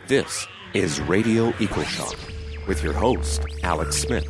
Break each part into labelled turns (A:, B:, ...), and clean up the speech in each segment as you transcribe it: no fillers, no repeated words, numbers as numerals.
A: This is Radio EcoShock with your host, Alex Smith.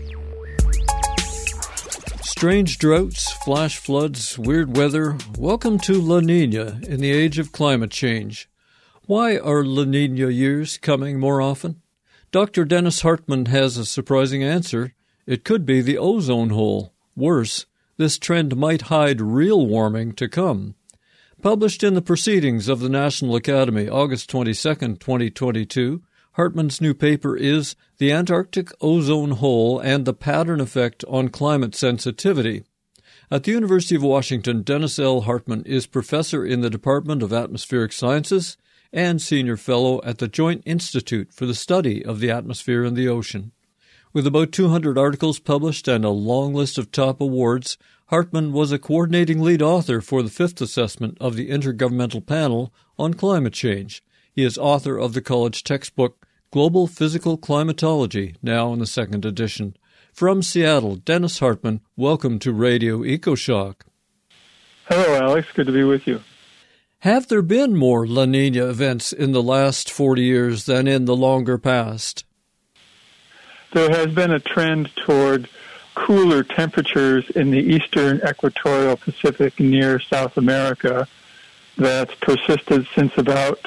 B: Strange droughts, flash floods, weird weather. Welcome to La Nina in the age of climate change. Why are La Nina years coming more often? Dr. Dennis Hartmann has a surprising answer. It could be the ozone hole. Worse, this trend might hide real warming to come. Published in the Proceedings of the National Academy, August 22, 2022, Hartmann's new paper is The Antarctic Ozone Hole and the Pattern Effect on Climate Sensitivity. At the University of Washington, Dennis L. Hartmann is professor in the Department of Atmospheric Sciences and senior fellow at the Joint Institute for the Study of the Atmosphere and the Ocean. With about 200 articles published and a long list of top awards, Hartmann was a coordinating lead author for the fifth assessment of the Intergovernmental Panel on Climate Change. He is author of the college textbook Global Physical Climatology, now in the second edition. From Seattle, Dennis Hartmann, welcome to Radio EcoShock.
C: Hello, Alex. Good to be with you.
B: Have there been more La Nina events in the last 40 years than in the longer past?
C: There has been a trend toward cooler temperatures in the eastern equatorial Pacific near South America that's persisted since about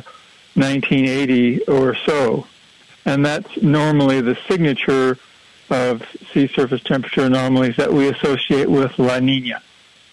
C: 1980 or so. And that's normally the signature of sea surface temperature anomalies that we associate with La Nina.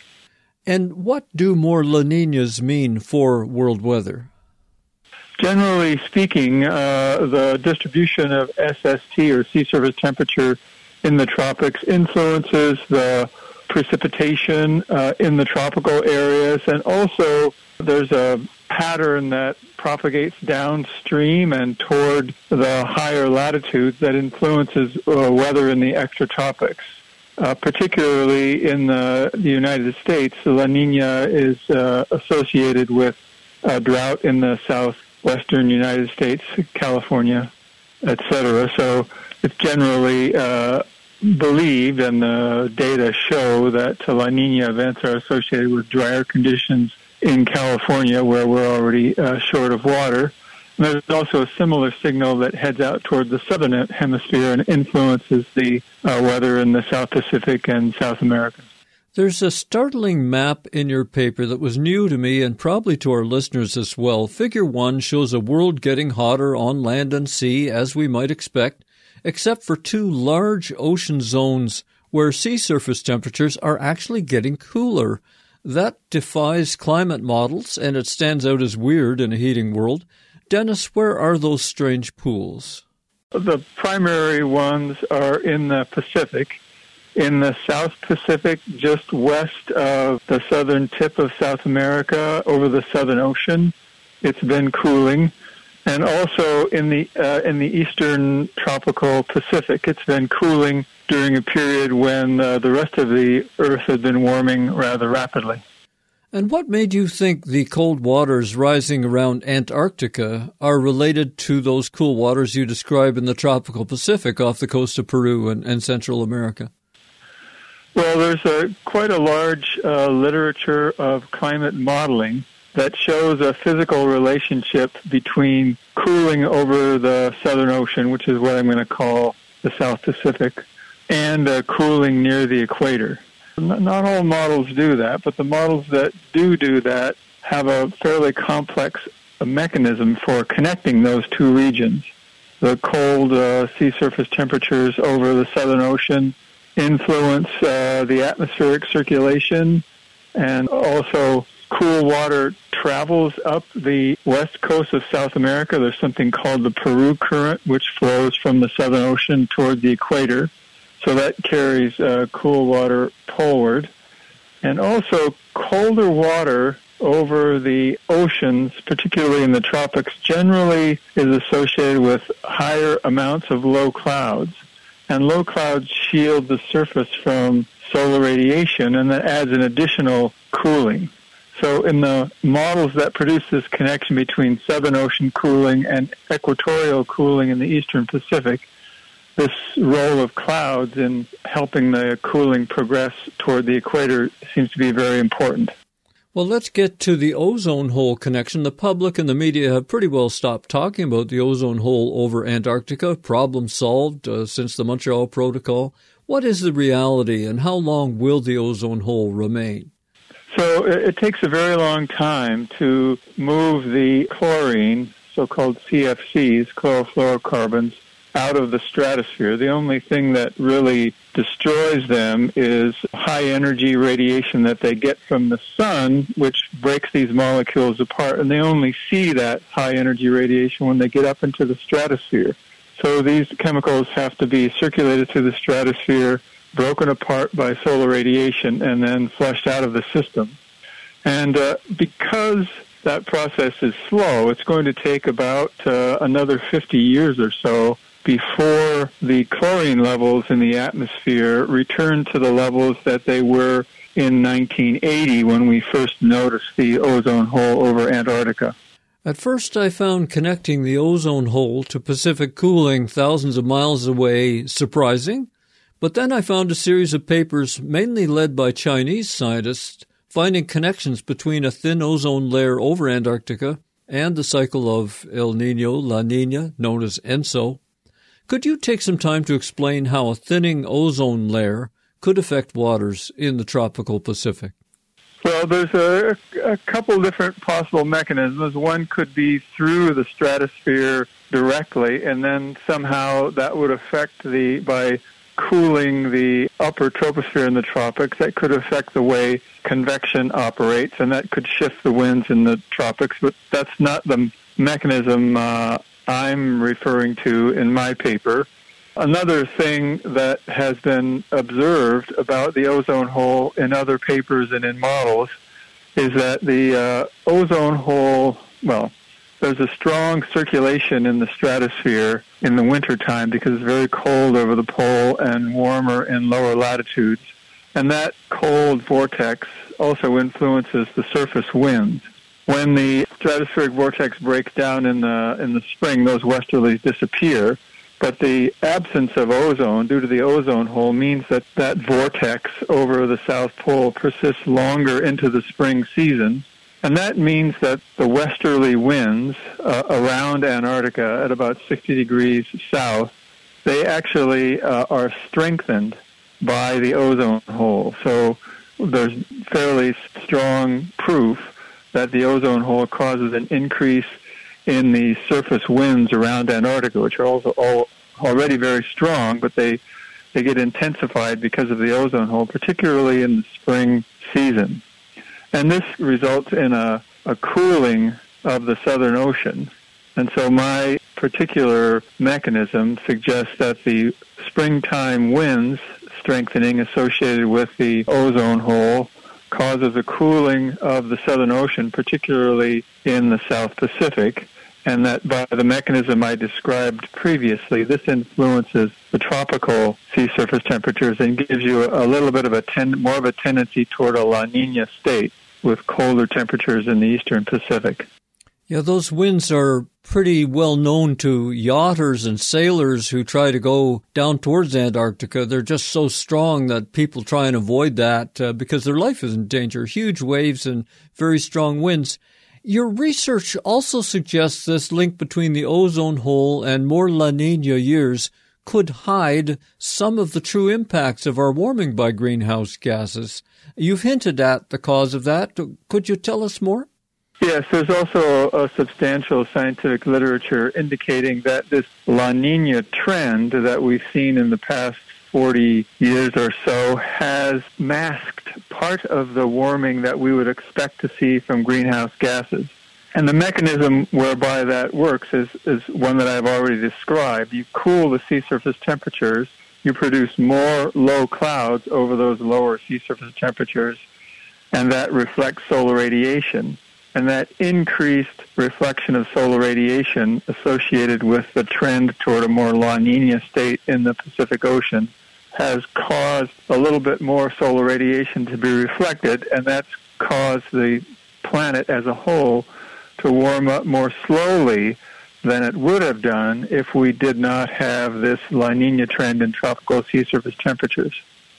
B: And what do more La Ninas mean for world weather?
C: Generally speaking, the distribution of SST, or sea surface temperature, in the tropics influences the precipitation in the tropical areas, and also there's a pattern that propagates downstream and toward the higher latitudes that influences weather in the extratropics. Particularly in the United States, La Nina is associated with drought in the southwestern United States, California, etc. So it's generally believed, and the data show, that La Nina events are associated with drier conditions in California, where we're already short of water. And there's also a similar signal that heads out toward the southern hemisphere and influences the weather in the South Pacific and South America.
B: There's a startling map in your paper that was new to me and probably to our listeners as well. Figure 1 shows a world getting hotter on land and sea, as we might expect, except for two large ocean zones where sea surface temperatures are actually getting cooler. That defies climate models, and it stands out as weird in a heating world. Dennis, where are those strange pools?
C: The primary ones are in the Pacific. In the South Pacific, just west of the southern tip of South America, over the Southern Ocean, it's been cooling. And also in the eastern tropical Pacific, it's been cooling during a period when the rest of the Earth had been warming rather rapidly.
B: And what made you think the cold waters rising around Antarctica are related to those cool waters you describe in the tropical Pacific off the coast of Peru and Central America?
C: Well, there's quite a large literature of climate modeling that shows a physical relationship between cooling over the Southern Ocean, which is what I'm going to call the South Pacific, and cooling near the equator. Not all models do that, but the models that do that have a fairly complex mechanism for connecting those two regions. The cold sea surface temperatures over the Southern Ocean influence the atmospheric circulation, and also cool water travels up the west coast of South America. There's something called the Peru Current, which flows from the Southern Ocean toward the equator. So that carries cool water poleward. And also colder water over the oceans, particularly in the tropics, generally is associated with higher amounts of low clouds. And low clouds shield the surface from solar radiation, and that adds an additional cooling. So in the models that produce this connection between Southern Ocean cooling and equatorial cooling in the Eastern Pacific, this role of clouds in helping the cooling progress toward the equator seems to be very important.
B: Well, let's get to the ozone hole connection. The public and the media have pretty well stopped talking about the ozone hole over Antarctica. Problem solved since the Montreal Protocol. What is the reality, and how long will the ozone hole remain?
C: So it takes a very long time to move the chlorine, so-called CFCs, chlorofluorocarbons, out of the stratosphere. The only thing that really destroys them is high-energy radiation that they get from the sun, which breaks these molecules apart, and they only see that high-energy radiation when they get up into the stratosphere. So these chemicals have to be circulated through the stratosphere, broken apart by solar radiation, and then flushed out of the system. And because that process is slow, it's going to take about another 50 years or so before the chlorine levels in the atmosphere return to the levels that they were in 1980 when we first noticed the ozone hole over Antarctica.
B: At first, I found connecting the ozone hole to Pacific cooling thousands of miles away surprising, but then I found a series of papers, mainly led by Chinese scientists, finding connections between a thin ozone layer over Antarctica and the cycle of El Niño, La Niña, known as ENSO. Could you take some time to explain how a thinning ozone layer could affect waters in the tropical Pacific?
C: Well, there's a couple different possible mechanisms. One could be through the stratosphere directly, and then somehow that would affect by cooling the upper troposphere in the tropics, that could affect the way convection operates, and that could shift the winds in the tropics, but that's not the mechanism I'm referring to in my paper. Another thing that has been observed about the ozone hole in other papers and in models is that the ozone hole, well, there's a strong circulation in the stratosphere in the wintertime because it's very cold over the pole and warmer in lower latitudes. And that cold vortex also influences the surface winds. When the stratospheric vortex breaks down in the spring, those westerlies disappear. But the absence of ozone due to the ozone hole means that that vortex over the South Pole persists longer into the spring season. And that means that the westerly winds around Antarctica at about 60 degrees south, they actually are strengthened by the ozone hole. So there's fairly strong proof that the ozone hole causes an increase in the surface winds around Antarctica, which are also already very strong, but they get intensified because of the ozone hole, particularly in the spring season. And this results in a cooling of the Southern Ocean. And so my particular mechanism suggests that the springtime winds strengthening associated with the ozone hole causes a cooling of the Southern Ocean, particularly in the South Pacific, and that by the mechanism I described previously, this influences the tropical sea surface temperatures and gives you a little bit of more of a tendency toward a La Niña state with colder temperatures in the eastern Pacific.
B: Yeah, those winds are pretty well known to yachters and sailors who try to go down towards Antarctica. They're just so strong that people try and avoid that because their life is in danger. Huge waves and very strong winds. Your research also suggests this link between the ozone hole and more La Niña years could hide some of the true impacts of our warming by greenhouse gases. You've hinted at the cause of that. Could you tell us more?
C: Yes, there's also a substantial scientific literature indicating that this La Niña trend that we've seen in the past 40 years or so has masked part of the warming that we would expect to see from greenhouse gases. And the mechanism whereby that works is one that I've already described. You cool the sea surface temperatures, you produce more low clouds over those lower sea surface temperatures, and that reflects solar radiation. And that increased reflection of solar radiation associated with the trend toward a more La Niña state in the Pacific Ocean has caused a little bit more solar radiation to be reflected, and that's caused the planet as a whole to warm up more slowly than it would have done if we did not have this La Niña trend in tropical sea surface temperatures.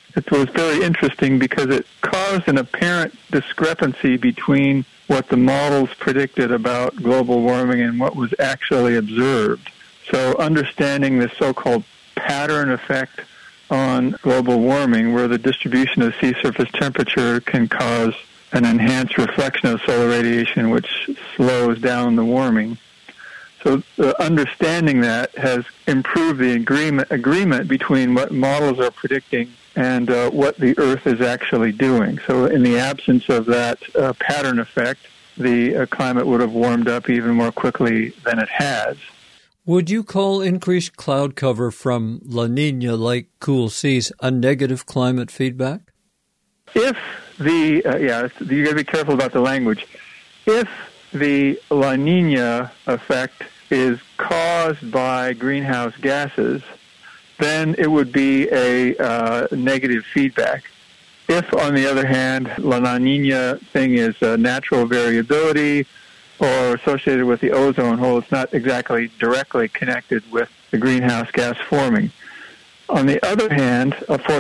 C: It was very interesting because it caused an apparent discrepancy between what the models predicted about global warming and what was actually observed. So understanding the so-called pattern effect on global warming, where the distribution of sea surface temperature can cause an enhanced reflection of solar radiation, which slows down the warming. So understanding that has improved the agreement between what models are predicting and what the Earth is actually doing. So in the absence of that pattern effect, the climate would have warmed up even more quickly than it has.
B: Would you call increased cloud cover from La Nina, like cool seas, a negative climate feedback?
C: If you got to be careful about the language. If the La Nina effect is caused by greenhouse gases, then it would be a negative feedback. If, on the other hand, La Nina thing is natural variability or associated with the ozone hole, it's not exactly directly connected with the greenhouse gas forming. On the other hand,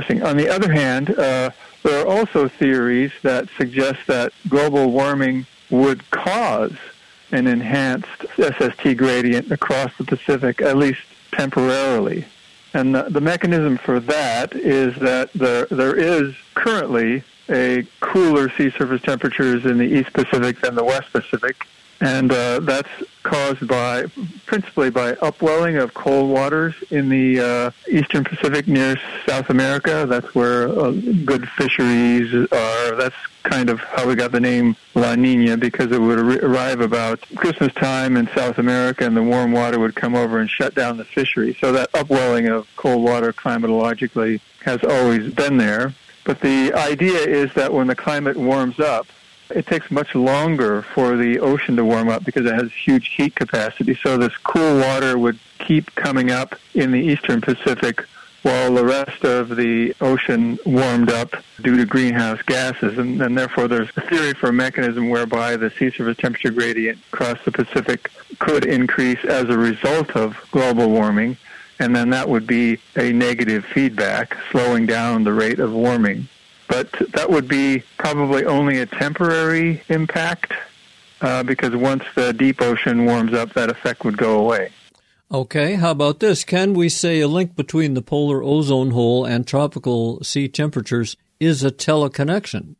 C: there are also theories that suggest that global warming would cause an enhanced SST gradient across the Pacific, at least temporarily. And the mechanism for that is that there is currently a cooler sea surface temperatures in the East Pacific than the West Pacific, and that's caused principally by upwelling of cold waters in the Eastern Pacific near South America. That's where good fisheries are. That's kind of how we got the name La Nina, because it would arrive about Christmas time in South America, and the warm water would come over and shut down the fishery. So that upwelling of cold water climatologically has always been there. But the idea is that when the climate warms up, it takes much longer for the ocean to warm up because it has huge heat capacity. So this cool water would keep coming up in the Eastern Pacific while the rest of the ocean warmed up due to greenhouse gases. And therefore, there's a theory for a mechanism whereby the sea surface temperature gradient across the Pacific could increase as a result of global warming. And then that would be a negative feedback, slowing down the rate of warming. But that would be probably only a temporary impact because once the deep ocean warms up, that effect would go away.
B: Okay, how about this? Can we say a link between the polar ozone hole and tropical sea temperatures is a teleconnection?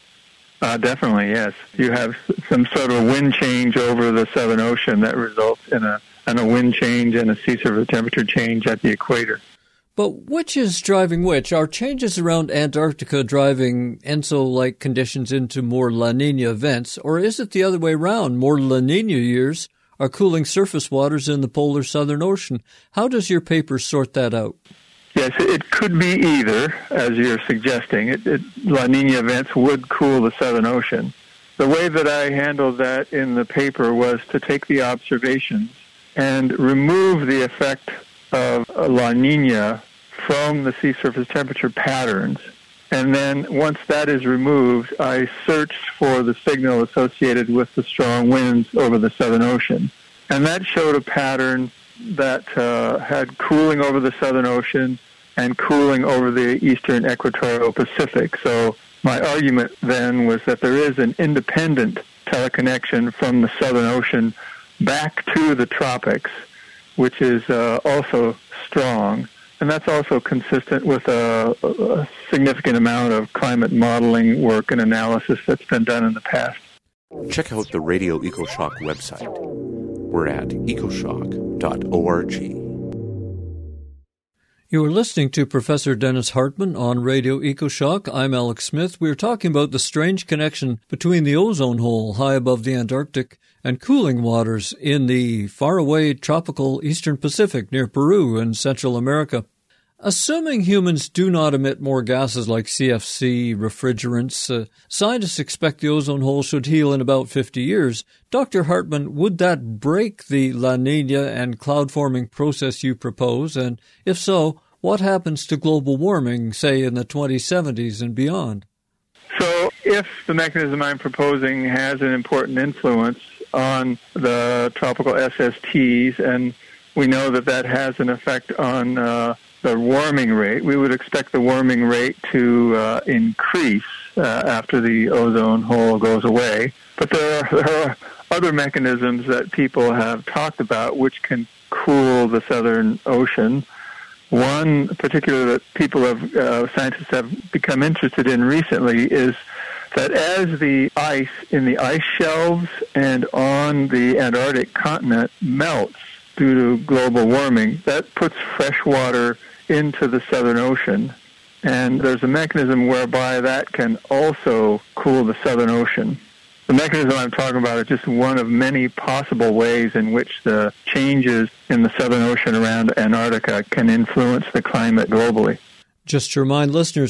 C: Definitely, yes. You have some sort of wind change over the Southern Ocean that results in a wind change and a sea surface temperature change at the equator.
B: But which is driving which? Are changes around Antarctica driving ENSO-like conditions into more La Nina events, or is it the other way around? More La Nina years are cooling surface waters in the polar Southern Ocean. How does your paper sort that out?
C: Yes, it could be either, as you're suggesting. La Nina events would cool the Southern Ocean. The way that I handled that in the paper was to take the observations and remove the effect of La Nina from the sea surface temperature patterns. And then once that is removed, I searched for the signal associated with the strong winds over the Southern Ocean. And that showed a pattern that had cooling over the Southern Ocean and cooling over the eastern equatorial Pacific. So my argument then was that there is an independent teleconnection from the Southern Ocean back to the tropics, which is also strong. And that's also consistent with a significant amount of climate modeling work and analysis that's been done in the past.
A: Check out the Radio EcoShock website. We're at ecoshock.org.
B: You are listening to Professor Dennis Hartmann on Radio EcoShock. I'm Alex Smith. We're talking about the strange connection between the ozone hole high above the Antarctic and cooling waters in the faraway tropical Eastern Pacific near Peru and Central America. Assuming humans do not emit more gases like CFC, refrigerants, scientists expect the ozone hole should heal in about 50 years. Dr. Hartmann, would that break the La Nina and cloud-forming process you propose? And if so, what happens to global warming, say, in the 2070s and beyond?
C: So if the mechanism I'm proposing has an important influence on the tropical SSTs, and we know that that has an effect on the the warming rate. We would expect the warming rate to increase after the ozone hole goes away. But there are other mechanisms that people have talked about which can cool the Southern Ocean. One particular that scientists have become interested in recently is that as the ice in the ice shelves and on the Antarctic continent melts due to global warming, that puts fresh water into the Southern Ocean. And there's a mechanism whereby that can also cool the Southern Ocean. The mechanism I'm talking about is just one of many possible ways in which the changes in the Southern Ocean around Antarctica can influence the climate globally.
B: Just to remind listeners,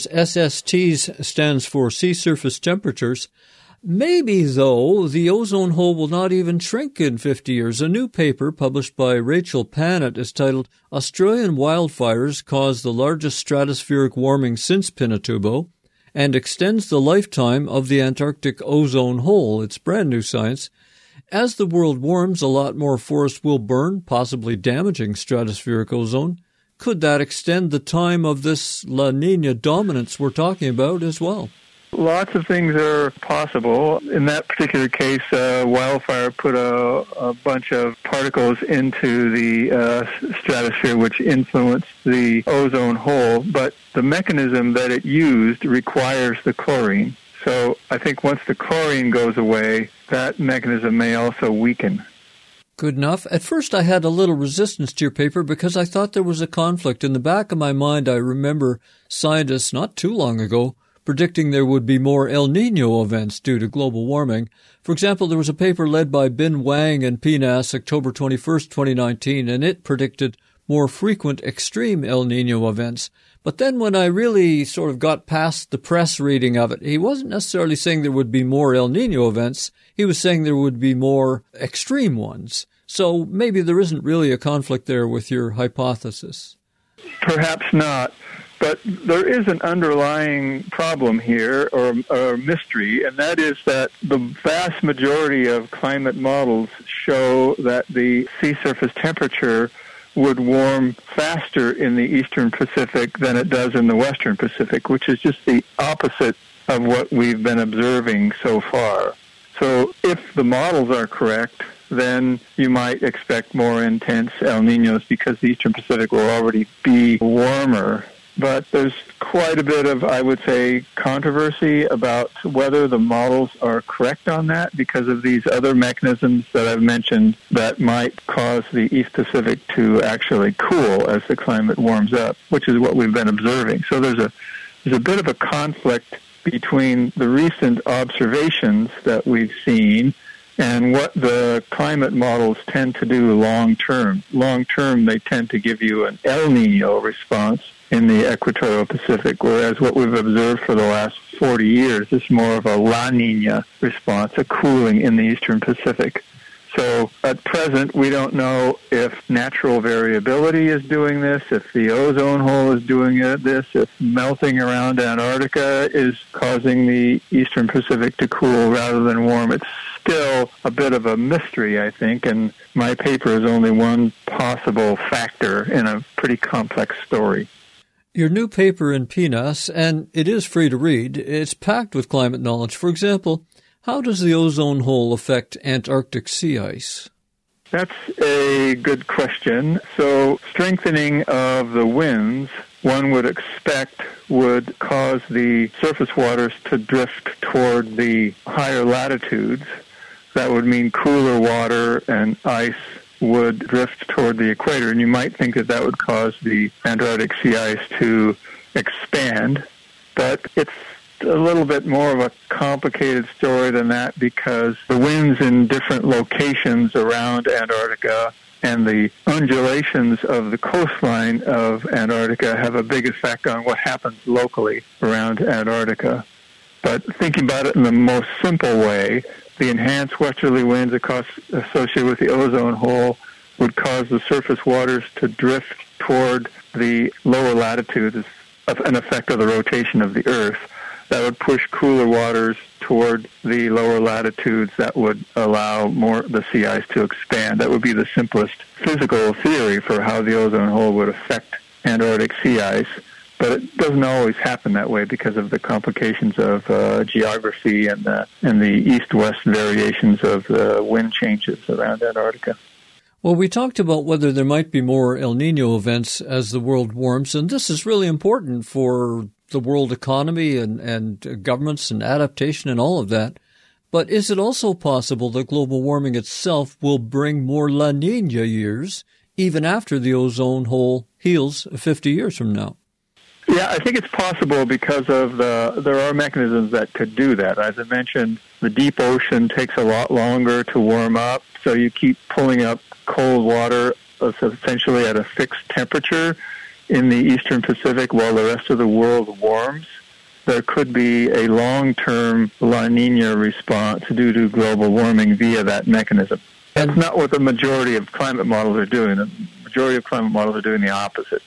B: SSTs stands for sea surface temperatures. Maybe, though, the ozone hole will not even shrink in 50 years. A new paper published by Rachel Pannett is titled Australian Wildfires Cause the Largest Stratospheric Warming Since Pinatubo, and extends the lifetime of the Antarctic ozone hole. It's brand new science. As the world warms, a lot more forest will burn, possibly damaging stratospheric ozone. Could that extend the time of this La Niña dominance we're talking about as well?
C: Lots of things are possible. In that particular case, wildfire put a bunch of particles into the stratosphere which influenced the ozone hole, but the mechanism that it used requires the chlorine. So I think once the chlorine goes away, that mechanism may also weaken.
B: Good enough. At first I had a little resistance to your paper because I thought there was a conflict. In the back of my mind, I remember scientists not too long ago predicting there would be more El Niño events due to global warming. For example, there was a paper led by Bin Wang and PNAS, October 21st, 2019, and it predicted more frequent extreme El Niño events. But then when I really sort of got past the press reading of it, he wasn't necessarily saying there would be more El Niño events. He was saying there would be more extreme ones. So maybe there isn't really a conflict there with your hypothesis.
C: Perhaps not. But there is an underlying problem here, or mystery, and that is that the vast majority of climate models show that the sea surface temperature would warm faster in the eastern Pacific than it does in the western Pacific, which is just the opposite of what we've been observing so far. So if the models are correct, then you might expect more intense El Niños because the eastern Pacific will already be warmer. But there's quite a bit of, I would say, controversy about whether the models are correct on that because of these other mechanisms that I've mentioned that might cause the East Pacific to actually cool as the climate warms up, which is what we've been observing. So there's a bit of a conflict between the recent observations that we've seen and what the climate models tend to do long term. Long term, they tend to give you an El Niño response in the equatorial Pacific, whereas what we've observed for the last 40 years is more of a La Niña response, a cooling in the eastern Pacific. So at present, we don't know if natural variability is doing this, if the ozone hole is doing this, if melting around Antarctica is causing the eastern Pacific to cool rather than warm. It's still a bit of a mystery, I think, and my paper is only one possible factor in a pretty complex story.
B: Your new paper in PNAS, and it is free to read, it's packed with climate knowledge. For example, how does the ozone hole affect Antarctic sea ice?
C: That's a good question. So strengthening of the winds, one would expect, would cause the surface waters to drift toward the higher latitudes. That would mean cooler water and ice would drift toward the equator, and you might think that that would cause the Antarctic sea ice to expand, but it's a little bit more of a complicated story than that because the winds in different locations around Antarctica and the undulations of the coastline of Antarctica have a big effect on what happens locally around Antarctica. But thinking about it in the most simple way, the enhanced westerly winds associated with the ozone hole would cause the surface waters to drift toward the lower latitudes, an effect of the rotation of the Earth. That would push cooler waters toward the lower latitudes that would allow more the sea ice to expand. That would be the simplest physical theory for how the ozone hole would affect Antarctic sea ice. But it doesn't always happen that way because of the complications of geography and the east-west variations of the wind changes around Antarctica.
B: Well, we talked about whether there might be more El Niño events as the world warms, and this is really important for the world economy and governments and adaptation and all of that. But is it also possible that global warming itself will bring more La Niña years even after the ozone hole heals 50 years from now?
C: Yeah, I think it's possible because of there are mechanisms that could do that. As I mentioned, the deep ocean takes a lot longer to warm up, so you keep pulling up cold water essentially at a fixed temperature in the eastern Pacific while the rest of the world warms. There could be a long-term La Niña response due to global warming via that mechanism. That's not what the majority of climate models are doing. The majority of climate models are doing the opposite.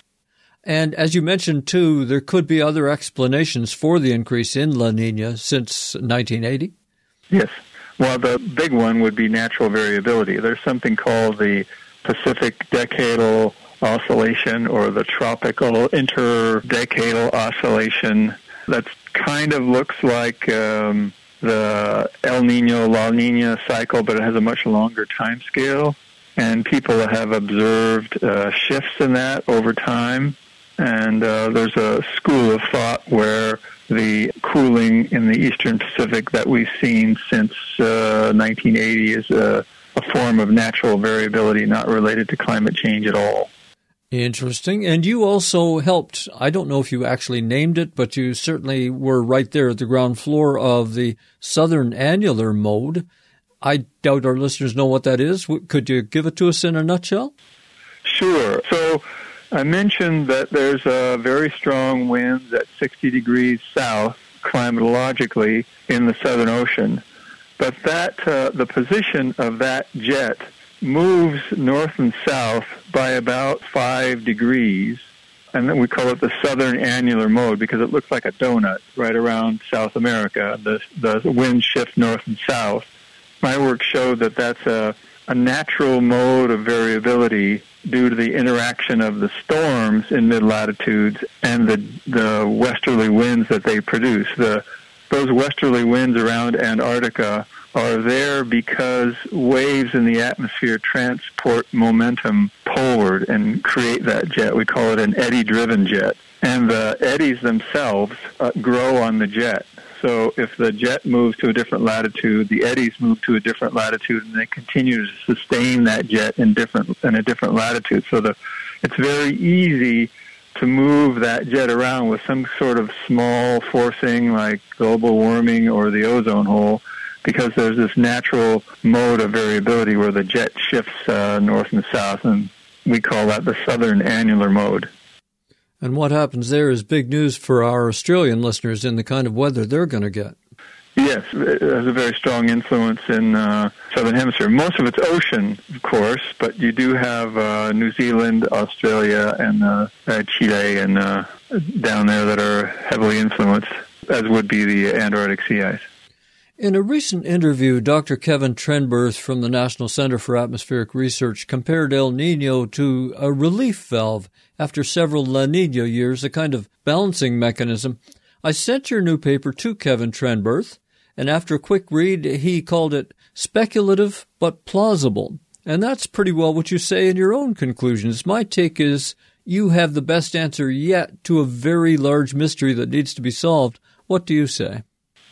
B: And as you mentioned, too, there could be other explanations for the increase in La Niña since 1980?
C: Yes. Well, the big one would be natural variability. There's something called the Pacific Decadal Oscillation or the Tropical Interdecadal Oscillation. That kind of looks like the El Niño, La Niña cycle, but it has a much longer time scale. And people have observed shifts in that over time. And there's a school of thought where the cooling in the eastern Pacific that we've seen since 1980 is a form of natural variability not related to climate change at all.
B: Interesting. And you also helped, I don't know if you actually named it, but you certainly were right there at the ground floor of the Southern Annular Mode. I doubt our listeners know what that is. Could you give it to us in a nutshell?
C: Sure. So I mentioned that there's very strong winds at 60 degrees south climatologically in the Southern Ocean. But that the position of that jet moves north and south by about 5 degrees. And then we call it the Southern Annular Mode because it looks like a donut right around South America. The winds shift north and south. My work showed that that's a natural mode of variability due to the interaction of the storms in mid-latitudes and the westerly winds that they produce. Those westerly winds around Antarctica are there because waves in the atmosphere transport momentum poleward and create that jet. We call it an eddy-driven jet. And the eddies themselves grow on the jet. So if the jet moves to a different latitude, the eddies move to a different latitude, and they continue to sustain that jet in a different latitude. So it's very easy to move that jet around with some sort of small forcing like global warming or the ozone hole because there's this natural mode of variability where the jet shifts north and south, and we call that the Southern Annular Mode.
B: And what happens there is big news for our Australian listeners in the kind of weather they're going to get.
C: Yes, it has a very strong influence in Southern Hemisphere. Most of it's ocean, of course, but you do have New Zealand, Australia, and Chile and down there that are heavily influenced, as would be the Antarctic sea ice.
B: In a recent interview, Dr. Kevin Trenberth from the National Center for Atmospheric Research compared El Niño to a relief valve after several La Niña years, a kind of balancing mechanism. I sent your new paper to Kevin Trenberth, and after a quick read, he called it speculative but plausible. And that's pretty well what you say in your own conclusions. My take is you have the best answer yet to a very large mystery that needs to be solved. What do you say?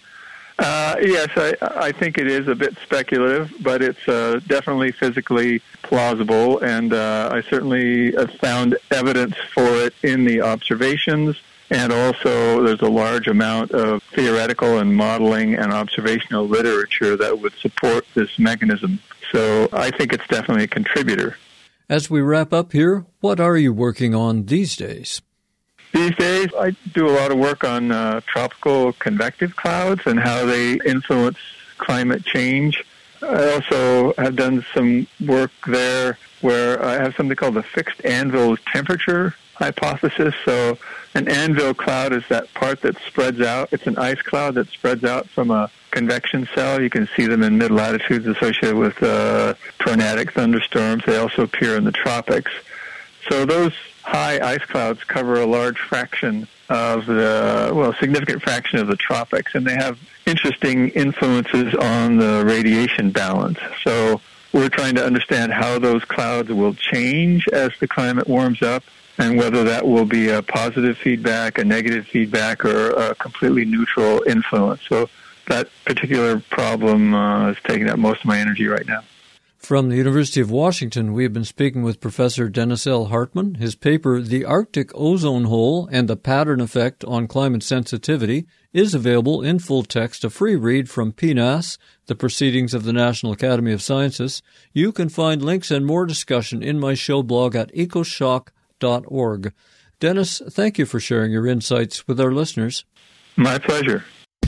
C: Yes, I think it is a bit speculative, but it's definitely physically plausible, and I certainly have found evidence for it in the observations, and also there's a large amount of theoretical and modeling and observational literature that would support this mechanism. So I think it's definitely a contributor. As
B: we wrap up here, what are you working on these days?
C: These days, I do a lot of work on tropical convective clouds and how they influence climate change. I also have done some work there where I have something called the fixed anvil temperature hypothesis. So an anvil cloud is that part that spreads out. It's an ice cloud that spreads out from a convection cell. You can see them in mid-latitudes associated with tornadic thunderstorms. They also appear in the tropics. So those high ice clouds cover a large fraction of significant fraction of the tropics, and they have interesting influences on the radiation balance. So we're trying to understand how those clouds will change as the climate warms up, and whether that will be a positive feedback, a negative feedback, or a completely neutral influence. So that particular problem is taking up most of my energy right now.
B: From the University of Washington, we have been speaking with Professor Dennis L. Hartmann. His paper, The Arctic Ozone Hole and the Pattern Effect on Climate Sensitivity, is available in full text, a free read from PNAS, the Proceedings of the National Academy of Sciences. You can find links and more discussion in my show blog at ecoshock.org. Dennis, thank you for sharing your insights with our listeners.
C: My pleasure.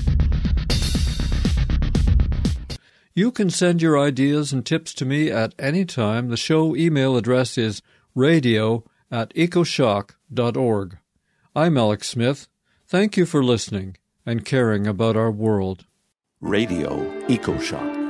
B: You can send your ideas and tips to me at any time. The show email address is radio@ecoshock.org. I'm Alex Smith. Thank you for listening and caring about our world.
A: Radio EcoShock.